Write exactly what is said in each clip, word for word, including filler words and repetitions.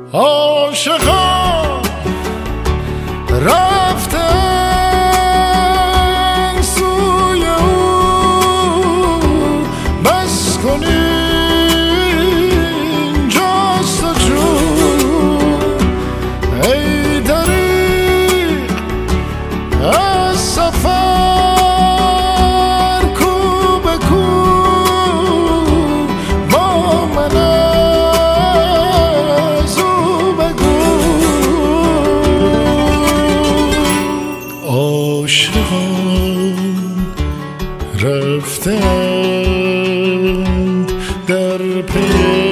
عاشقان رفتن سوی او، بس کن اینجاست و جون ای دریغ از سفر کو به کو با من از او بگو. عاشقان رفتند در پی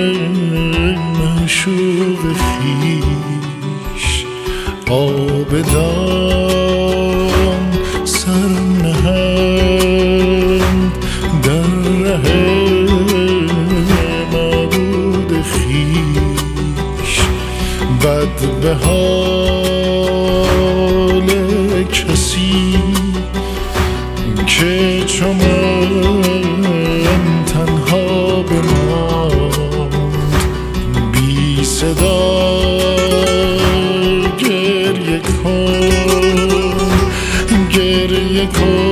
معشوق خویش، آبدان سر نهند در ره معبود خویش. بد به حال کسی که چو من تنها بماند، بی صدا گریه کن گریه کن